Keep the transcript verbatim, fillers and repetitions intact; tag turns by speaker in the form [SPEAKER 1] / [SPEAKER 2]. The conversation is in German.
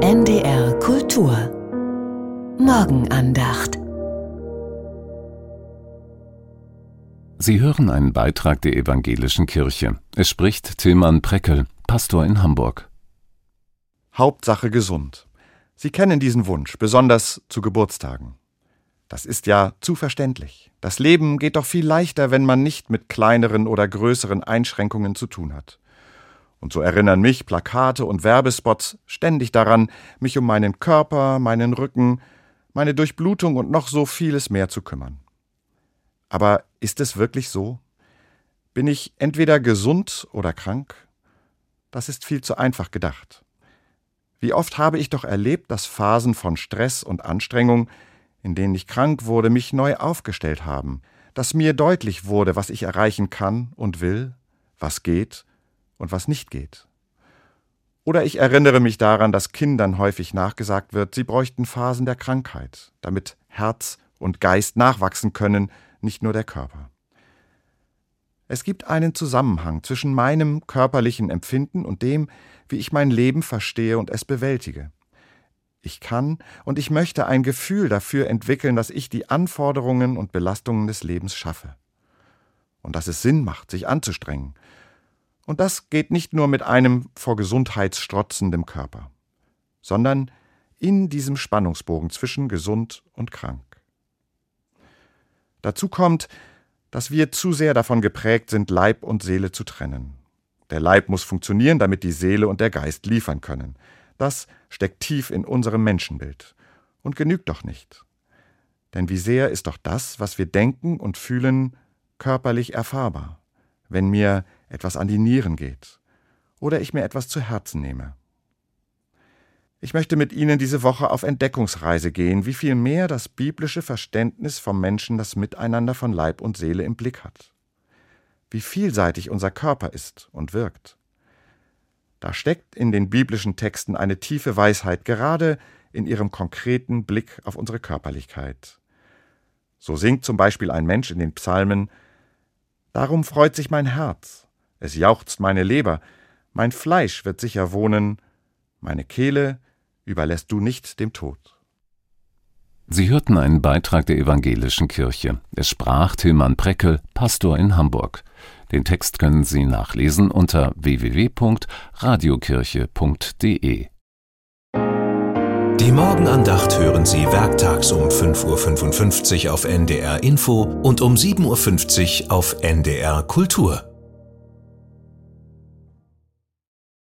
[SPEAKER 1] N D R Kultur Morgenandacht.
[SPEAKER 2] Sie hören einen Beitrag der Evangelischen Kirche. Es spricht Tilman Preckel, Pastor in Hamburg.
[SPEAKER 3] Hauptsache gesund. Sie kennen diesen Wunsch, besonders zu Geburtstagen. Das ist ja zu verständlich. Das Leben geht doch viel leichter, wenn man nicht mit kleineren oder größeren Einschränkungen zu tun hat. Und so erinnern mich Plakate und Werbespots ständig daran, mich um meinen Körper, meinen Rücken, meine Durchblutung und noch so vieles mehr zu kümmern. Aber ist es wirklich so? Bin ich entweder gesund oder krank? Das ist viel zu einfach gedacht. Wie oft habe ich doch erlebt, dass Phasen von Stress und Anstrengung, in denen ich krank wurde, mich neu aufgestellt haben, dass mir deutlich wurde, was ich erreichen kann und will, was geht und was nicht geht. Oder ich erinnere mich daran, dass Kindern häufig nachgesagt wird, sie bräuchten Phasen der Krankheit, damit Herz und Geist nachwachsen können, nicht nur der Körper. Es gibt einen Zusammenhang zwischen meinem körperlichen Empfinden und dem, wie ich mein Leben verstehe und es bewältige. Ich kann und ich möchte ein Gefühl dafür entwickeln, dass ich die Anforderungen und Belastungen des Lebens schaffe. Und dass es Sinn macht, sich anzustrengen. Und das geht nicht nur mit einem vor Gesundheit strotzendem Körper, sondern in diesem Spannungsbogen zwischen gesund und krank. Dazu kommt, dass wir zu sehr davon geprägt sind, Leib und Seele zu trennen. Der Leib muss funktionieren, damit die Seele und der Geist liefern können. Das steckt tief in unserem Menschenbild und genügt doch nicht. Denn wie sehr ist doch das, was wir denken und fühlen, körperlich erfahrbar, wenn mir etwas an die Nieren geht oder ich mir etwas zu Herzen nehme. Ich möchte mit Ihnen diese Woche auf Entdeckungsreise gehen, wie viel mehr das biblische Verständnis vom Menschen das Miteinander von Leib und Seele im Blick hat. Wie vielseitig unser Körper ist und wirkt. Da steckt in den biblischen Texten eine tiefe Weisheit, gerade in ihrem konkreten Blick auf unsere Körperlichkeit. So singt zum Beispiel ein Mensch in den Psalmen: Darum freut sich mein Herz, es jauchzt meine Leber, mein Fleisch wird sicher wohnen, meine Kehle überlässt du nicht dem Tod.
[SPEAKER 2] Sie hörten einen Beitrag der Evangelischen Kirche. Es sprach Tilman Preckel, Pastor in Hamburg. Den Text können Sie nachlesen unter w w w punkt radiokirche punkt d e.
[SPEAKER 4] Die Morgenandacht hören Sie werktags um fünf Uhr fünfundfünfzig auf N D R Info und um sieben Uhr fünfzig auf N D R Kultur.